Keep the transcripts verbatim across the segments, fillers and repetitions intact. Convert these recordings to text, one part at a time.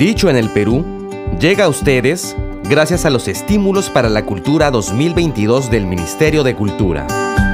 Dicho en el Perú, llega a ustedes gracias a los estímulos para la cultura dos mil veintidós del Ministerio de Cultura.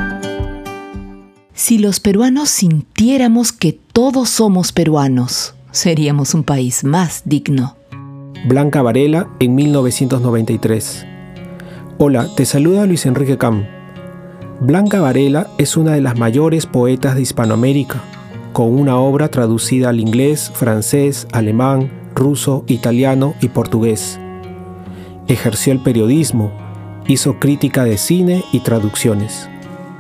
Si los peruanos sintiéramos que todos somos peruanos, seríamos un país más digno. Blanca Varela en mil novecientos noventa y tres. Hola, te saluda Luis Enrique Cam. Blanca Varela es una de las mayores poetas de Hispanoamérica, con una obra traducida al inglés, francés, alemán, ruso, italiano y portugués. Ejerció el periodismo, hizo crítica de cine y traducciones.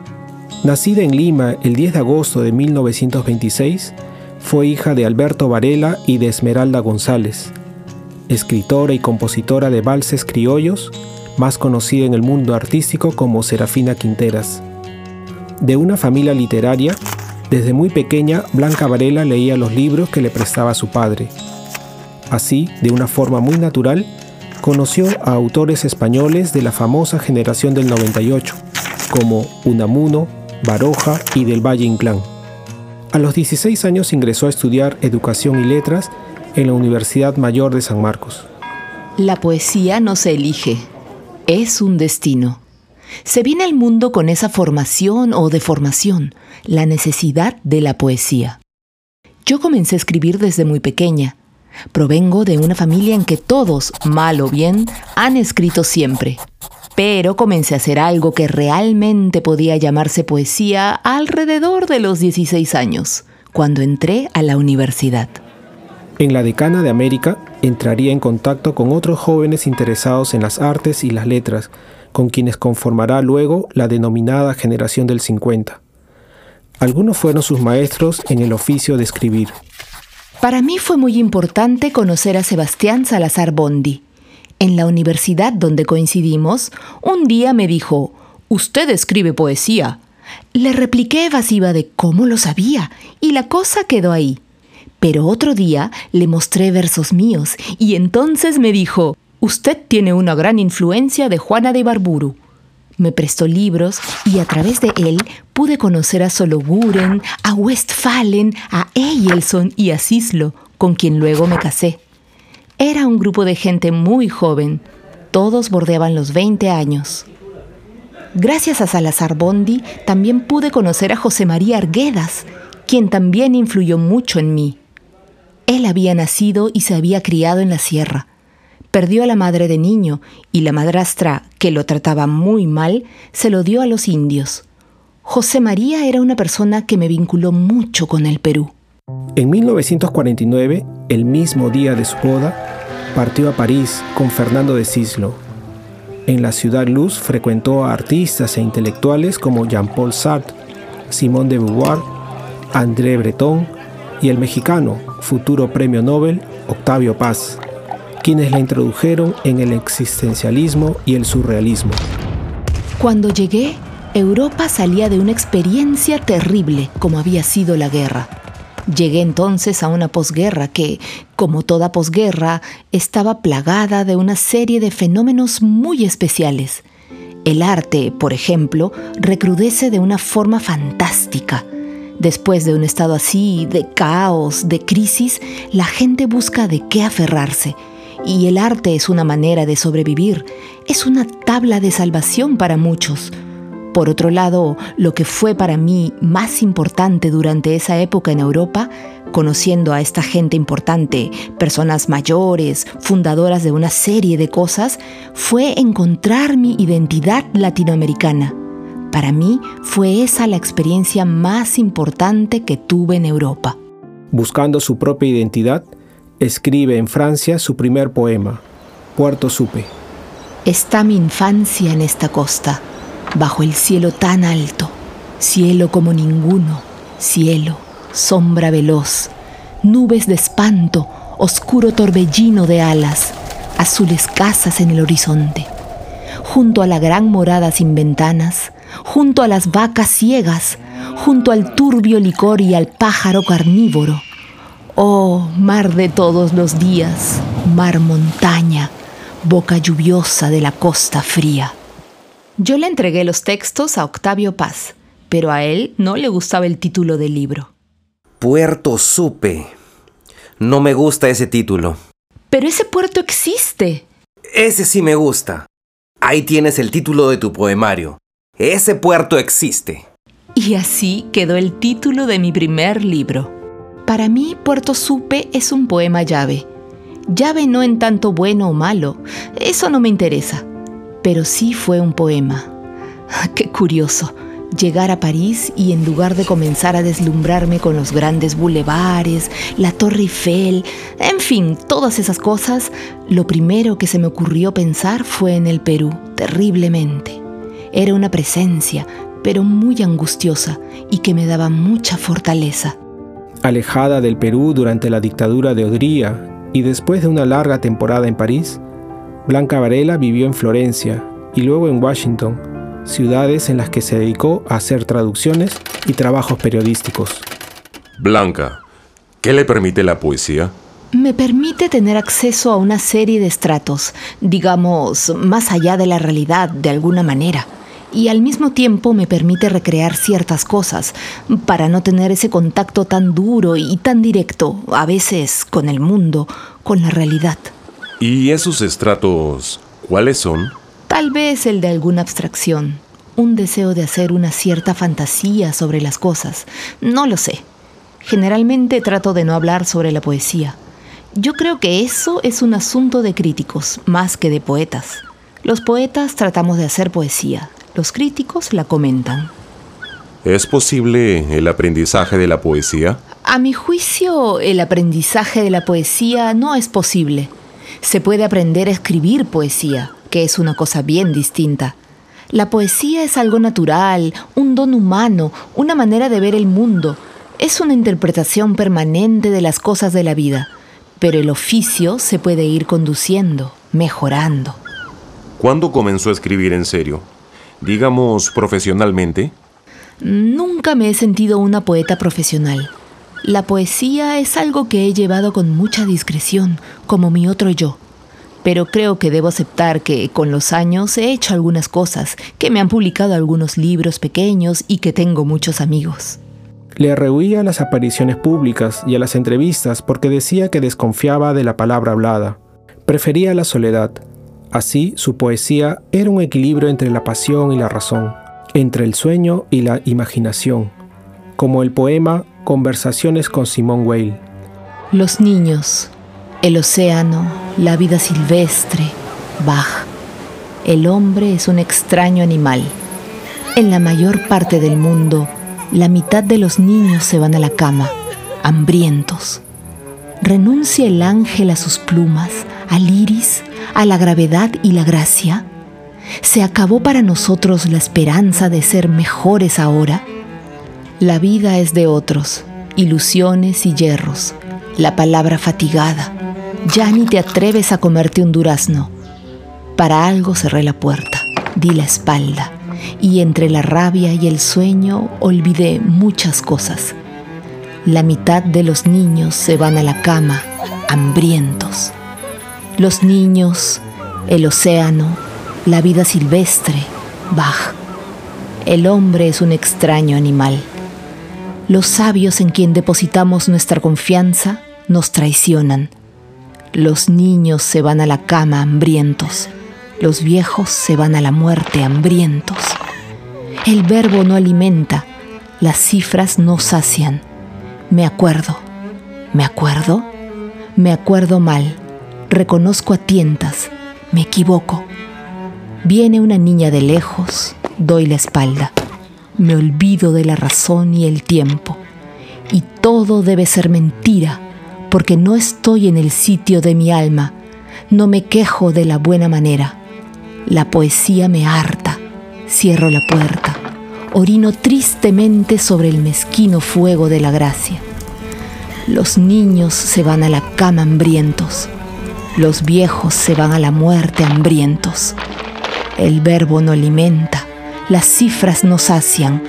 Nacida en Lima el diez de agosto de mil novecientos veintiséis, fue hija de Alberto Varela y de Esmeralda González, escritora y compositora de valses criollos, más conocida en el mundo artístico como Serafina Quinteras. De una familia literaria, desde muy pequeña Blanca Varela leía los libros que le prestaba su padre. Así, de una forma muy natural, conoció a autores españoles de la famosa generación del noventa y ocho, como Unamuno, Baroja y del Valle Inclán. A los dieciséis años ingresó a estudiar Educación y Letras en la Universidad Mayor de San Marcos. La poesía no se elige, es un destino. Se viene al mundo con esa formación o deformación, la necesidad de la poesía. Yo comencé a escribir desde muy pequeña. Provengo de una familia en que todos, mal o bien, han escrito siempre. Pero comencé a hacer algo que realmente podía llamarse poesía alrededor de los dieciséis años, cuando entré a la universidad. En la Decana de América entraría en contacto con otros jóvenes interesados en las artes y las letras, con quienes conformará luego la denominada Generación del cincuenta. Algunos fueron sus maestros en el oficio de escribir. Para mí fue muy importante conocer a Sebastián Salazar Bondy. En la universidad donde coincidimos, un día me dijo, «Usted escribe poesía». Le repliqué evasiva de cómo lo sabía, y la cosa quedó ahí. Pero otro día le mostré versos míos, y entonces me dijo, «Usted tiene una gran influencia de Juana de Ibarburu». Me prestó libros y a través de él pude conocer a Sologuren, a Westphalen, a Eyelson y a Cislo, con quien luego me casé. Era un grupo de gente muy joven, todos bordeaban los veinte años. Gracias a Salazar Bondy también pude conocer a José María Arguedas, quien también influyó mucho en mí. Él había nacido y se había criado en la sierra. Perdió a la madre de niño y la madrastra, que lo trataba muy mal, se lo dio a los indios. José María era una persona que me vinculó mucho con el Perú. En mil novecientos cuarenta y nueve, el mismo día de su boda, partió a París con Fernando de Cislo. En la Ciudad Luz frecuentó a artistas e intelectuales como Jean-Paul Sartre, Simone de Beauvoir, André Breton y el mexicano, futuro premio Nobel, Octavio Paz, quienes la introdujeron en el existencialismo y el surrealismo. Cuando llegué, Europa salía de una experiencia terrible como había sido la guerra. Llegué entonces a una posguerra que, como toda posguerra, estaba plagada de una serie de fenómenos muy especiales. El arte, por ejemplo, recrudece de una forma fantástica. Después de un estado así, de caos, de crisis, la gente busca de qué aferrarse. Y el arte es una manera de sobrevivir, es una tabla de salvación para muchos. Por otro lado, lo que fue para mí más importante durante esa época en Europa, conociendo a esta gente importante, personas mayores, fundadoras de una serie de cosas, fue encontrar mi identidad latinoamericana. Para mí fue esa la experiencia más importante que tuve en Europa. Buscando su propia identidad, escribe en Francia su primer poema, Puerto Supe. Está mi infancia en esta costa, bajo el cielo tan alto, cielo como ninguno, cielo, sombra veloz, nubes de espanto, oscuro torbellino de alas, azules casas en el horizonte. Junto a la gran morada sin ventanas, junto a las vacas ciegas, junto al turbio licor y al pájaro carnívoro. Oh, mar de todos los días, mar montaña, boca lluviosa de la costa fría. Yo le entregué los textos a Octavio Paz, pero a él no le gustaba el título del libro. Puerto Supe. No me gusta ese título. Pero ese puerto existe. Ese sí me gusta. Ahí tienes el título de tu poemario. Ese puerto existe. Y así quedó el título de mi primer libro. Para mí, Puerto Supe es un poema llave. Llave no en tanto bueno o malo, eso no me interesa. Pero sí fue un poema. ¡Qué curioso! Llegar a París y en lugar de comenzar a deslumbrarme con los grandes bulevares, la Torre Eiffel, en fin, todas esas cosas, lo primero que se me ocurrió pensar fue en el Perú, terriblemente. Era una presencia, pero muy angustiosa y que me daba mucha fortaleza. Alejada del Perú durante la dictadura de Odría y después de una larga temporada en París, Blanca Varela vivió en Florencia y luego en Washington, ciudades en las que se dedicó a hacer traducciones y trabajos periodísticos. Blanca, ¿qué le permite la poesía? Me permite tener acceso a una serie de estratos, digamos, más allá de la realidad de alguna manera. Y al mismo tiempo me permite recrear ciertas cosas, para no tener ese contacto tan duro y tan directo, a veces, con el mundo, con la realidad. ¿Y esos estratos cuáles son? Tal vez el de alguna abstracción, un deseo de hacer una cierta fantasía sobre las cosas, no lo sé. Generalmente trato de no hablar sobre la poesía. Yo creo que eso es un asunto de críticos, más que de poetas. Los poetas tratamos de hacer poesía, los críticos la comentan. ¿Es posible el aprendizaje de la poesía? A mi juicio, el aprendizaje de la poesía no es posible. Se puede aprender a escribir poesía, que es una cosa bien distinta. La poesía es algo natural, un don humano, una manera de ver el mundo. Es una interpretación permanente de las cosas de la vida. Pero el oficio se puede ir conduciendo, mejorando. ¿Cuándo comenzó a escribir en serio? Digamos, profesionalmente. Nunca me he sentido una poeta profesional. La poesía es algo que he llevado con mucha discreción, como mi otro yo. Pero creo que debo aceptar que con los años he hecho algunas cosas, que me han publicado algunos libros pequeños y que tengo muchos amigos. Le rehuía a las apariciones públicas y a las entrevistas porque decía que desconfiaba de la palabra hablada. Prefería la soledad. Así, su poesía era un equilibrio entre la pasión y la razón, entre el sueño y la imaginación, como el poema Conversaciones con Simone Weil. Los niños, el océano, la vida silvestre, Bach. El hombre es un extraño animal. En la mayor parte del mundo, la mitad de los niños se van a la cama, hambrientos. ¿Renuncia el ángel a sus plumas, al iris, a la gravedad y la gracia? ¿Se acabó para nosotros la esperanza de ser mejores ahora? La vida es de otros, ilusiones y hierros, la palabra fatigada. Ya ni te atreves a comerte un durazno. Para algo cerré la puerta, di la espalda, y entre la rabia y el sueño olvidé muchas cosas. La mitad de los niños se van a la cama, hambrientos. Los niños, el océano, la vida silvestre, Bach. El hombre es un extraño animal. Los sabios en quien depositamos nuestra confianza nos traicionan. Los niños se van a la cama hambrientos. Los viejos se van a la muerte hambrientos. El verbo no alimenta, las cifras no sacian. Me acuerdo, me acuerdo, me acuerdo mal, reconozco a tientas, me equivoco. Viene una niña de lejos, doy la espalda. Me olvido de la razón y el tiempo. Y todo debe ser mentira, porque no estoy en el sitio de mi alma. No me quejo de la buena manera. La poesía me harta. Cierro la puerta. Orino tristemente sobre el mezquino fuego de la gracia. Los niños se van a la cama hambrientos. Los viejos se van a la muerte hambrientos. El verbo no alimenta. Las cifras no sacian.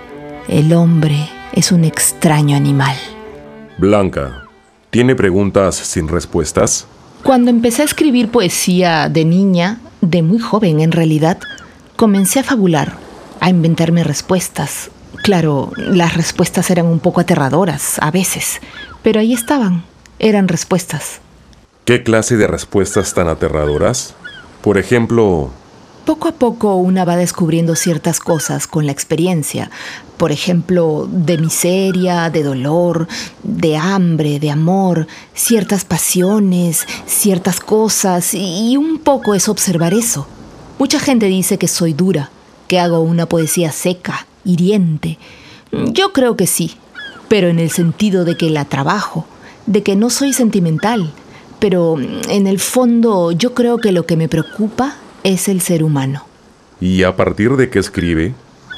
El hombre es un extraño animal. Blanca, ¿tiene preguntas sin respuestas? Cuando empecé a escribir poesía de niña, de muy joven en realidad, comencé a fabular, a inventarme respuestas. Claro, las respuestas eran un poco aterradoras a veces, pero ahí estaban, eran respuestas. ¿Qué clase de respuestas tan aterradoras? Por ejemplo... Poco a poco una va descubriendo ciertas cosas con la experiencia. Por ejemplo, de miseria, de dolor, de hambre, de amor, ciertas pasiones, ciertas cosas, y un poco es observar eso. Mucha gente dice que soy dura, que hago una poesía seca, hiriente. Yo creo que sí, pero en el sentido de que la trabajo, de que no soy sentimental, pero en el fondo yo creo que lo que me preocupa es el ser humano. ¿Y a partir de qué escribe?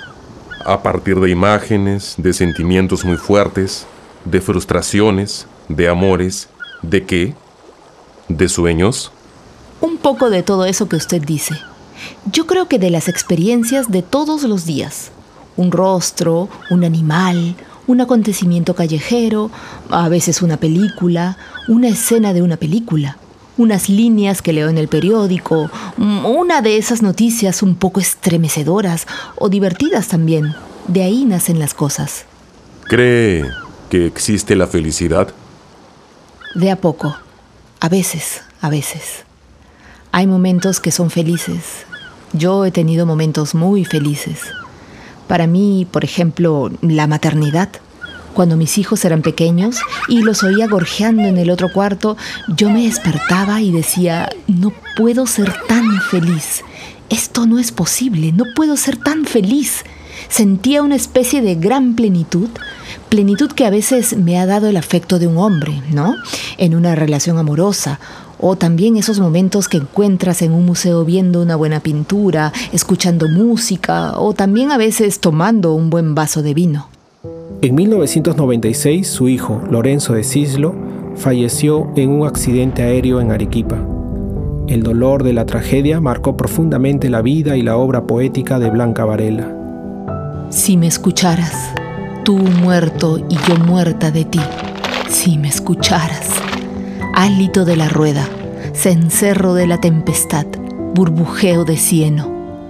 ¿A partir de imágenes, de sentimientos muy fuertes, de frustraciones, de amores, de qué? ¿De sueños? Un poco de todo eso que usted dice. Yo creo que de las experiencias de todos los días. Un rostro, un animal, un acontecimiento callejero, a veces una película, una escena de una película, unas líneas que leo en el periódico, una de esas noticias un poco estremecedoras o divertidas también. De ahí nacen las cosas. ¿Cree que existe la felicidad? De a poco. A veces, a veces. Hay momentos que son felices. Yo he tenido momentos muy felices. Para mí, por ejemplo, la maternidad. Cuando mis hijos eran pequeños y los oía gorjeando en el otro cuarto, yo me despertaba y decía, no puedo ser tan feliz. Esto no es posible, no puedo ser tan feliz. Sentía una especie de gran plenitud, plenitud que a veces me ha dado el afecto de un hombre, ¿no? En una relación amorosa, o también esos momentos que encuentras en un museo viendo una buena pintura, escuchando música, o también a veces tomando un buen vaso de vino. En mil novecientos noventa y seis, su hijo, Lorenzo de Cislo, falleció en un accidente aéreo en Arequipa. El dolor de la tragedia marcó profundamente la vida y la obra poética de Blanca Varela. Si me escucharas, tú muerto y yo muerta de ti, si me escucharas. Hálito de la rueda, cencerro de la tempestad, burbujeo de cieno.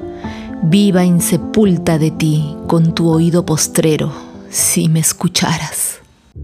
Viva insepulta de ti con tu oído postrero, si me escucharas.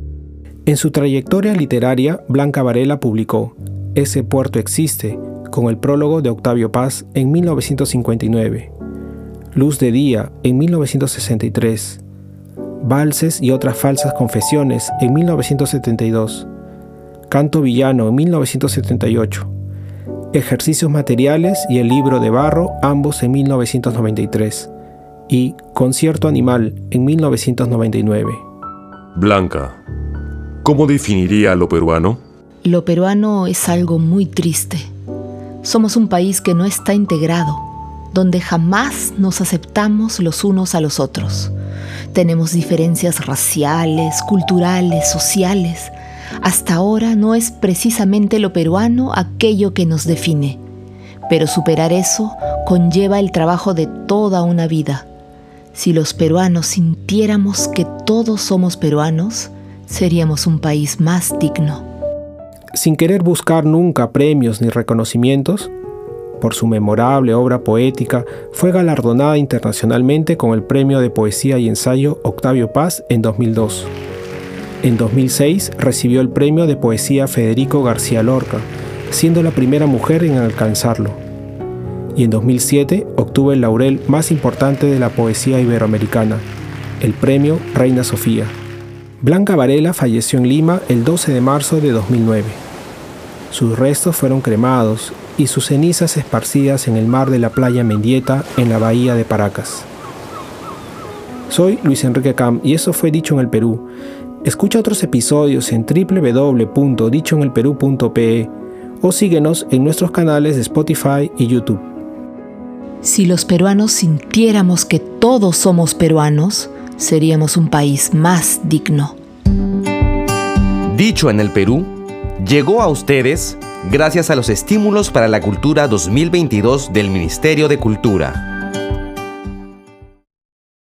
En su trayectoria literaria, Blanca Varela publicó Ese puerto existe, con el prólogo de Octavio Paz en mil novecientos cincuenta y nueve, Luz de día en mil novecientos sesenta y tres, Valses y otras falsas confesiones en mil novecientos setenta y dos, Canto villano en mil novecientos setenta y ocho, Ejercicios materiales y El libro de barro, ambos en mil novecientos noventa y tres, y Concierto animal en mil novecientos noventa y nueve. Blanca, ¿cómo definiría a lo peruano? Lo peruano es algo muy triste. Somos un país que no está integrado, donde jamás nos aceptamos los unos a los otros. Tenemos diferencias raciales, culturales, sociales. Hasta ahora no es precisamente lo peruano aquello que nos define, pero superar eso conlleva el trabajo de toda una vida. Si los peruanos sintiéramos que todos somos peruanos, seríamos un país más digno. Sin querer buscar nunca premios ni reconocimientos, por su memorable obra poética, fue galardonada internacionalmente con el Premio de Poesía y Ensayo Octavio Paz en dos mil dos. En dos mil seis recibió el Premio de Poesía Federico García Lorca, siendo la primera mujer en alcanzarlo. Y en dos mil siete obtuvo el laurel más importante de la poesía iberoamericana, el Premio Reina Sofía. Blanca Varela falleció en Lima el doce de marzo de dos mil nueve. Sus restos fueron cremados y sus cenizas esparcidas en el mar de la playa Mendieta, en la bahía de Paracas. Soy Luis Enrique Cam y eso fue Dicho en el Perú. Escucha otros episodios en doble u doble u doble u punto dicho en el perú punto pe e o síguenos en nuestros canales de Spotify y YouTube. Si los peruanos sintiéramos que todos somos peruanos, seríamos un país más digno. Dicho en el Perú llegó a ustedes gracias a los estímulos para la cultura dos mil veintidós del Ministerio de Cultura.